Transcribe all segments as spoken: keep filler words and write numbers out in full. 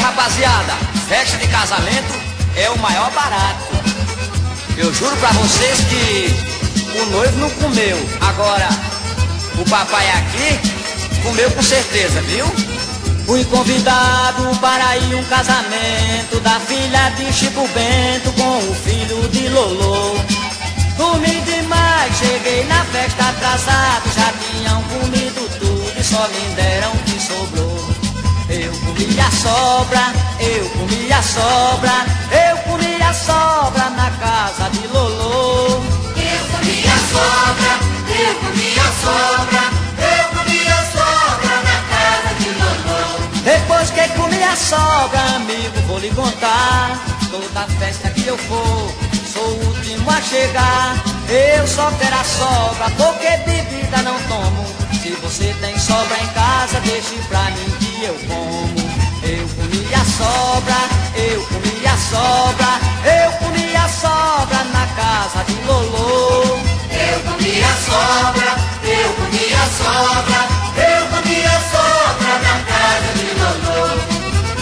rapaziada, festa de casamento é o maior barato. Eu juro pra vocês que o noivo não comeu. Agora, o papai aqui comeu com certeza, viu? Fui convidado para ir um casamento da filha de Chico Bento com o filho de Lolô. Dormi demais, cheguei na festa atrasado, já tinham comido tudo e só me deram o que sobrou. Eu comi a sobra, eu comi a sobra, eu comi a sobra na casa de Lolô. Eu comi a sobra, eu comi a sobra, eu comi a sobra na casa de Lolô. Depois que comi a sobra, amigo, vou lhe contar. Toda festa que eu for, sou o último a chegar. Eu só quero a sobra, porque bebida não tomo. Se você tem sobra em casa, deixe pra mim que eu como. Eu comi a sobra, eu comi a sobra, eu comi a sobra na casa de Lolô. Eu comi a sobra, eu comi a sobra, eu comi a sobra na casa de Lolô.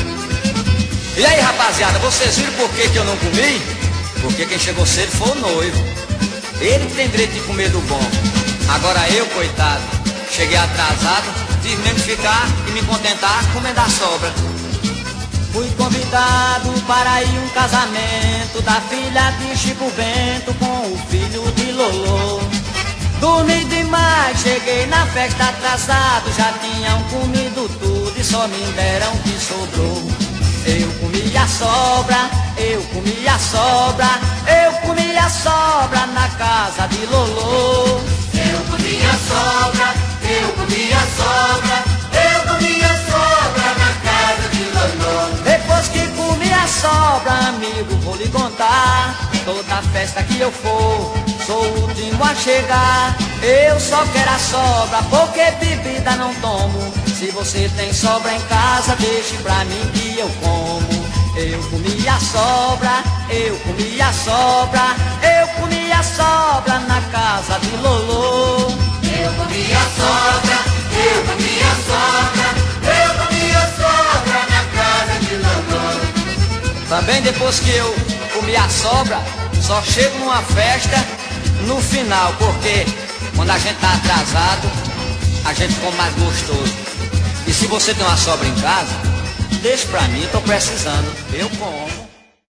E aí, rapaziada, vocês viram por que que eu não comi? Porque quem chegou cedo foi o noivo. Ele que tem direito de comer do bom. Agora eu, coitado, cheguei atrasado, tive mesmo que ficar e me contentar comendo a sobra. Fui convidado para ir um casamento da filha de Chico Bento com o filho de Lolô. Dormi demais, cheguei na festa atrasado, já tinham comido tudo e só me deram o que sobrou. Eu comi a sobra, eu comi a sobra, eu comi a sobra na casa de Lolô. Eu comi a sobra, eu comi a sobra, eu comi a sobra na casa de Lolô. Depois que comi a sobra, amigo, vou lhe contar. Toda festa que eu for, sou o último a chegar. Eu só quero a sobra, porque bebida não tomo. Se você tem sobra em casa, deixe pra mim que eu como. Eu comi a sobra, eu comi a sobra, eu comi a sobra na casa de Lolô. Eu comi a sobra, eu comi a sobra, eu comi a sobra na casa de Lolô. Também depois que eu comi a sobra, só chego numa festa no final, porque quando a gente tá atrasado, a gente come mais gostoso. E se você tem uma sobra em casa, deixa pra mim, tô precisando, eu como.